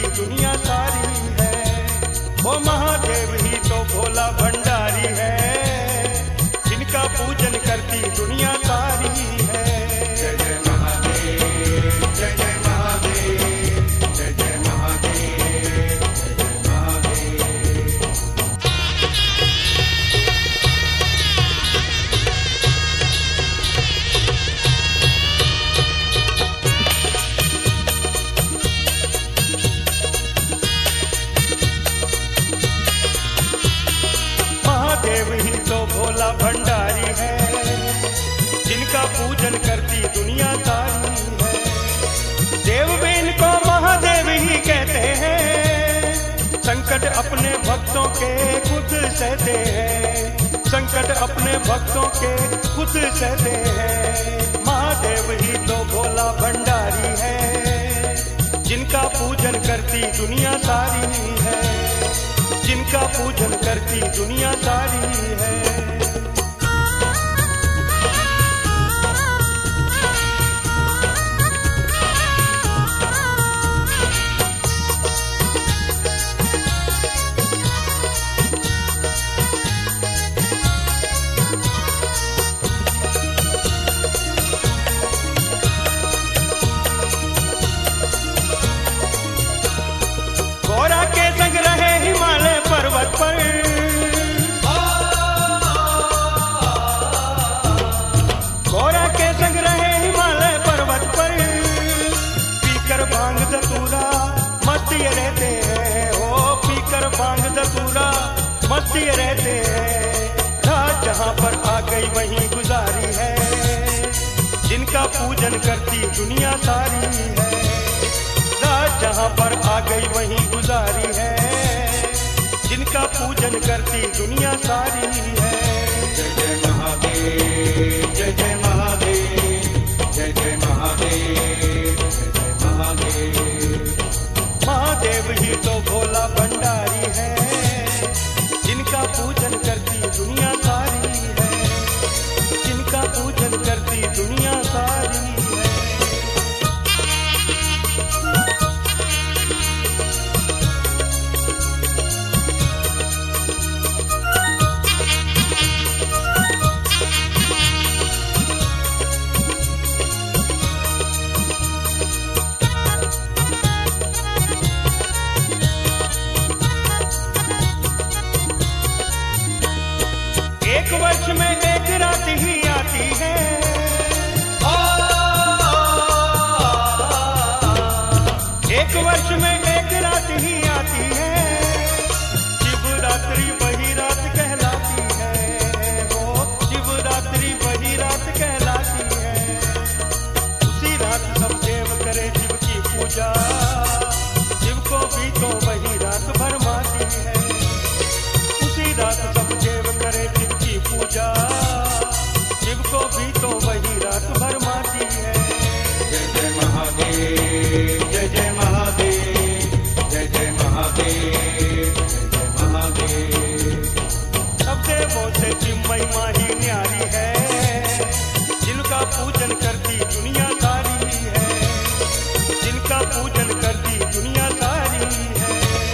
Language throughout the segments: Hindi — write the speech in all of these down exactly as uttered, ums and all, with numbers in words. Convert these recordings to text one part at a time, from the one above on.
दुनिया सारी है। वो महादेव ही तो भोला भंडारी है, जिनका पूजन करती दुनिया सारी है। जय जय महादेव, जय जय महादेव, जय जय महादेव, जय जय महादेव। महादेव ही तो भोला भंडारी है, जिनका पूजन करती दुनिया सारी है। देव भी इनको महादेव ही कहते हैं, संकट अपने भक्तों के खुद सहते हैं, संकट अपने भक्तों के खुद सहते हैं। महादेव ही तो भोला भंडारी है, जिनका पूजन करती दुनिया सारी है, जिनका पूजन करती दुनिया सारी है। गौरा के संग रहे हिमालय पर्वत पर, गौरा के संग रहे हिमालय पर्वत पर, पीकर भांग धतूरा मस्ती रहते हैं, ओ पीकर भांग धतूरा मस्ती रहते हैं। रात जहाँ पर आ गई वहीं गुजारी है, जिनका पूजन करती दुनिया सारी है। रात जहाँ पर आ गई वहीं गुजारी है, जिनका पूजन करती दुनिया सारी है। जय जय महादेव, जय जय महादेव, जय जय महादेव, जय जय महादेव। महादेव ही तो भोला भंडारी है, जिनका पूजन करती दुनिया सारी है, जिनका पूजन करती दुनिया सारी है। एक वर्ष में एक रात ही आती है, एक वर्ष में एक रात ही आती है, शिवरात्रि वही रात कहलाती है, वो शिवरात्रि वही रात कहलाती है। उसी रात सब देव करे शिव की पूजा, शिव को भी तो वही रात भरमाती है। उसी रात सब देव करे शिव की पूजा, शिव को भी तो वही रात भरमाती है। जय जय महादेव, जय जय महादेव, जय जय महादेव, जय जय महादेव। सब देवों से चिन्मयी माही न्यारी है, जिनका पूजन करती दुनिया सारी है, जिनका पूजन करती दुनिया सारी है।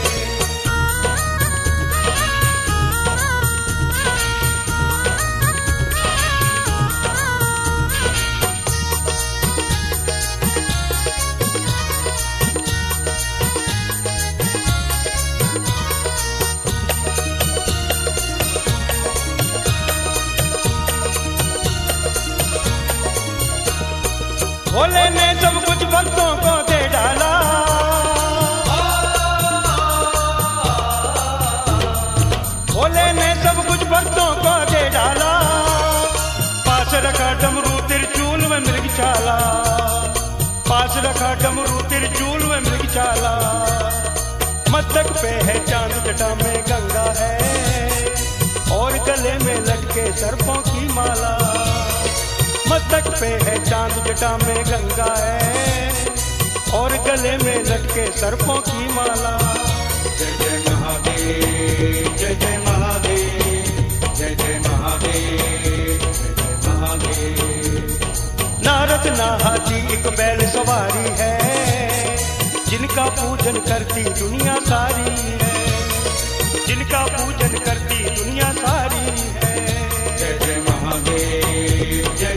भोले ने सब कुछ भक्तों को दे डाला, भोले ने सब कुछ भक्तों को दे डाला। पास रखा डमरू त्रिशूल में मृगशाला, पास रखा डमरू त्रिशूल में मृगशाला। मस्तक पे है चांद, जटा में गंगा है, और गले में लटके सर्पों की माला। मस्तक पे है चांद, जटा में गंगा है, और गले में लटके सर्पों की माला। जय जय महादेव, जय जय महादेव, जय जय महादेव, जय जय महादेव। नारद ना हाथी एक बैल सवारी है, जिनका जिनका पूजन करती दुनिया सारी है, जिनका पूजन करती दुनिया सारी है। जय जय महादेव जय